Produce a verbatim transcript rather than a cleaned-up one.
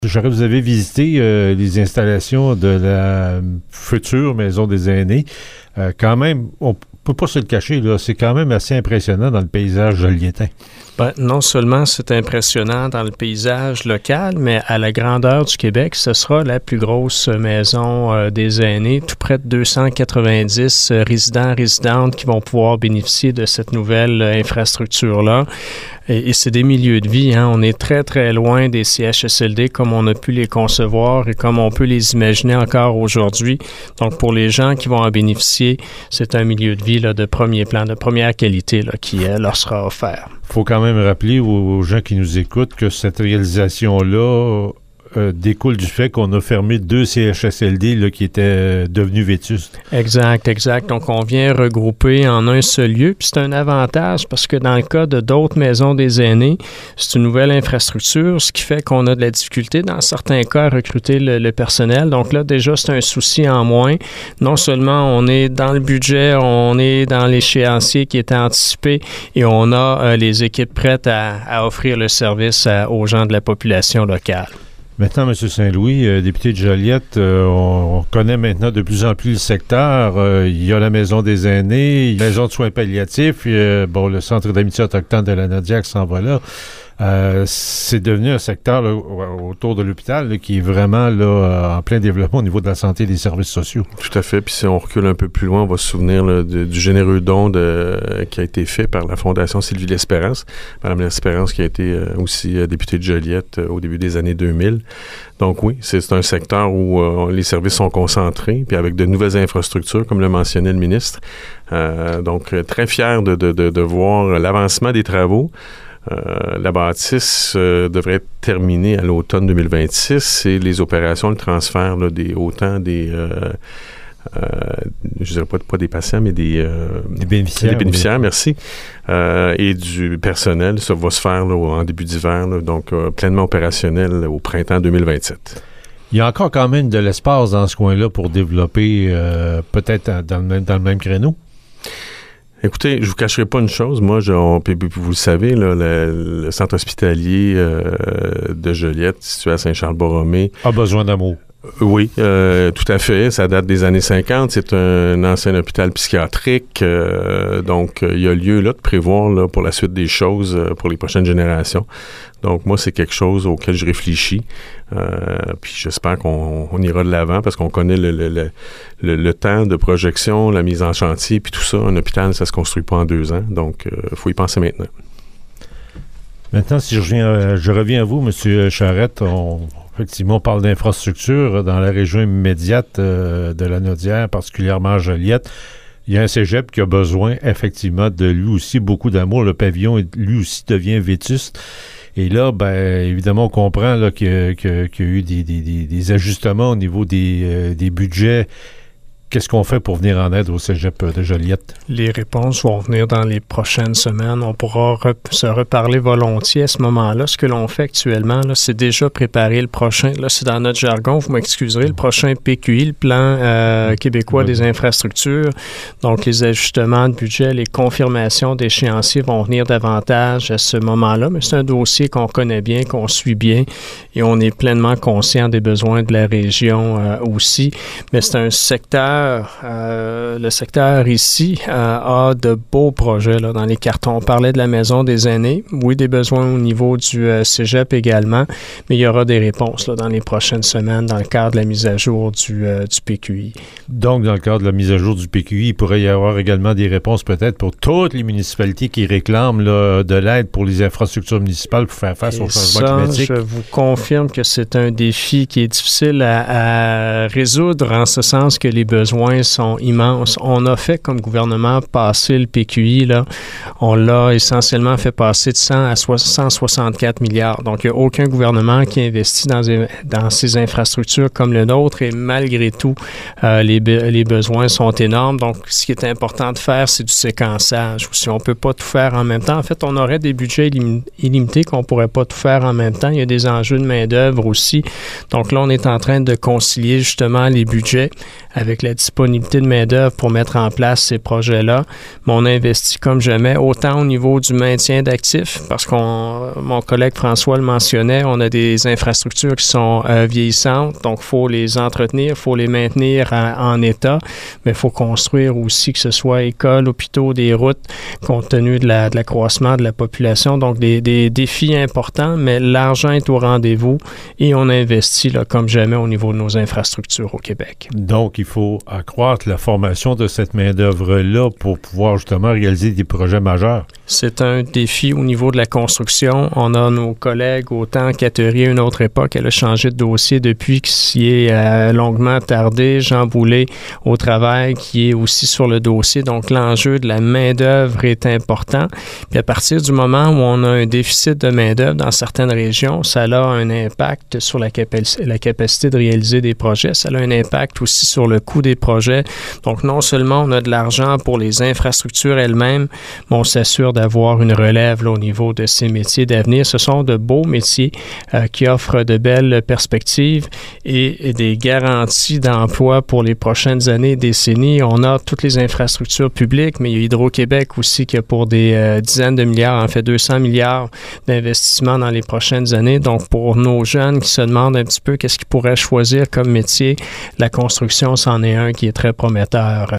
J'aurais vous avez visité euh, les installations de la future Maison des aînés. Euh, quand même, on peut pas se le cacher, là, c'est quand même assez impressionnant dans le paysage joliétain. Ben, non seulement c'est impressionnant dans le paysage local, mais à la grandeur du Québec, ce sera la plus grosse maison euh, des aînés, tout près de deux cent quatre-vingt-dix euh, résidents, résidentes qui vont pouvoir bénéficier de cette nouvelle euh, infrastructure-là. Et, et c'est des milieux de vie, hein. On est très, très loin des C H S L D comme on a pu les concevoir et comme on peut les imaginer encore aujourd'hui. Donc, pour les gens qui vont en bénéficier, c'est un milieu de vie là, de premier plan, de première qualité là, qui euh, leur sera offert. Il faut quand même rappeler aux, aux gens qui nous écoutent que cette réalisation-là euh, découle du fait qu'on a fermé deux C H S L D là, qui étaient euh, devenus vétustes. Exact, exact. Donc, on vient regrouper en un seul lieu. Puis c'est un avantage parce que dans le cas de d'autres maisons des aînés, c'est une nouvelle infrastructure, ce qui fait qu'on a de la difficulté dans certains cas à recruter le, le personnel. Donc là, déjà, c'est un souci en moins. Non seulement on est dans le budget, on est dans l'échéancier qui est anticipé et on a euh, les équipes prêtes à, à offrir le service à, aux gens de la population locale. Maintenant, M. Saint-Louis, euh, député de Joliette, euh, on, on connaît maintenant de plus en plus le secteur. Euh, il y a la Maison des aînés, la Maison de soins palliatifs, euh, bon, le Centre d'amitié autochtone de la Nodiac s'en va là. Euh, c'est devenu un secteur là, autour de l'hôpital là, qui est vraiment là, en plein développement au niveau de la santé et des services sociaux. Tout à fait. Puis si on recule un peu plus loin, on va se souvenir là, de, du généreux don de, qui a été fait par la Fondation Sylvie L'Espérance. Madame L'Espérance qui a été euh, aussi euh, députée de Joliette euh, au début des années deux mille. Donc oui, c'est, c'est un secteur où euh, les services sont concentrés, puis avec de nouvelles infrastructures, comme le mentionnait le ministre. Euh, donc très fier de, de, de, de voir l'avancement des travaux. Euh, la bâtisse euh, devrait être terminée à l'automne deux mille vingt-six et les opérations, le transfert là, des, autant des, euh, euh, je dirais pas, pas des patients, mais des, euh, des bénéficiaires, des bénéficiaires oui. merci, euh, et du personnel, ça va se faire là, en début d'hiver, là, donc euh, pleinement opérationnel au printemps deux mille vingt-sept. Il y a encore quand même de l'espace dans ce coin-là pour développer euh, peut-être dans le même, dans le même créneau? Écoutez, je vous cacherai pas une chose. Moi, je, on, puis, puis vous le savez, là, le, le centre hospitalier euh, de Joliette, situé à Saint-Charles-Borromée, a besoin d'amour. Oui, euh, tout à fait. Ça date des années cinquante. C'est un ancien hôpital psychiatrique. Euh, donc, il y a lieu là de prévoir là, pour la suite des choses euh, pour les prochaines générations. Donc, moi, c'est quelque chose auquel je réfléchis. Euh, puis j'espère qu'on on ira de l'avant parce qu'on connaît le, le, le, le, le temps de projection, la mise en chantier, puis tout ça. Un hôpital, ça se construit pas en deux ans. Donc, il euh, faut y penser maintenant. Maintenant, si je reviens, euh, je reviens à vous, M. Charette, on... Effectivement, on parle d'infrastructures dans la région immédiate euh, de la Nodière, particulièrement à Joliette. Il y a un cégep qui a besoin, effectivement, de lui aussi beaucoup d'amour. Le pavillon, lui aussi, devient vétuste. Et là, ben évidemment, on comprend là, qu'il, y a, qu'il y a eu des, des, des, des ajustements au niveau des, euh, des budgets. Qu'est-ce qu'on fait pour venir en aide au cégep de Joliette? Les réponses vont venir dans les prochaines semaines. On pourra re- se reparler volontiers à ce moment-là. Ce que l'on fait actuellement, là, c'est déjà préparer le prochain. Là, c'est dans notre jargon, vous m'excuserez, le prochain P Q I, le plan euh, québécois des infrastructures. Donc, les ajustements de budget, les confirmations d'échéanciers vont venir davantage à ce moment-là. Mais c'est un dossier qu'on connaît bien, qu'on suit bien et on est pleinement conscient des besoins de la région euh, aussi. Mais c'est un secteur Euh, le secteur ici euh, a de beaux projets là, dans les cartons. On parlait de la Maison des aînés. Oui, des besoins au niveau du euh, cégep également, mais il y aura des réponses là, dans les prochaines semaines dans le cadre de la mise à jour du, euh, du P Q I. Donc, dans le cadre de la mise à jour du P Q I, il pourrait y avoir également des réponses peut-être pour toutes les municipalités qui réclament là, de l'aide pour les infrastructures municipales pour faire face Et au changement ça, climatique. Je vous confirme que c'est un défi qui est difficile à, à résoudre en ce sens que les besoins sont immenses. On a fait comme gouvernement passer le P Q I, là, on l'a essentiellement fait passer de cent à cent soixante-quatre milliards. Donc, il n'y a aucun gouvernement qui investit dans, dans ces infrastructures comme le nôtre et malgré tout, euh, les, be- les besoins sont énormes. Donc, ce qui est important de faire, c'est du séquençage. Si on ne peut pas tout faire en même temps, en fait, on aurait des budgets illim- illimités qu'on ne pourrait pas tout faire en même temps. Il y a des enjeux de main-d'œuvre aussi. Donc là, on est en train de concilier justement les budgets avec la disponibilité de main-d'œuvre pour mettre en place ces projets-là. Mais on investit comme jamais, autant au niveau du maintien d'actifs, parce qu'on, mon collègue François le mentionnait, on a des infrastructures qui sont euh, vieillissantes, donc il faut les entretenir, il faut les maintenir à, en état, mais il faut construire aussi que ce soit écoles, hôpitaux, des routes, compte tenu de, la, de l'accroissement de la population. Donc, des, des défis importants, mais l'argent est au rendez-vous et on investit là, comme jamais au niveau de nos infrastructures au Québec. Donc, il faut accroître la formation de cette main-d'œuvre-là pour pouvoir justement réaliser des projets majeurs. C'est un défi au niveau de la construction. On a nos collègues, autant Catherine, à une autre époque, elle a changé de dossier depuis, qui est euh, longuement tardé. Jean Boulet au travail, qui est aussi sur le dossier. Donc, l'enjeu de la main-d'œuvre est important. Puis à partir du moment où on a un déficit de main-d'œuvre dans certaines régions, ça a un impact sur la, capac- la capacité de réaliser des projets. Ça a un impact aussi sur le coût des projets. Donc, non seulement on a de l'argent pour les infrastructures elles-mêmes, mais on s'assure d'avoir une relève là, au niveau de ces métiers d'avenir. Ce sont de beaux métiers euh, qui offrent de belles perspectives et, et des garanties d'emploi pour les prochaines années et décennies. On a toutes les infrastructures publiques, mais il y a Hydro-Québec aussi qui a pour des euh, dizaines de milliards, en fait deux cents milliards d'investissements dans les prochaines années. Donc, pour nos jeunes qui se demandent un petit peu qu'est-ce qu'ils pourraient choisir comme métier, la construction, c'en est un qui est très prometteur.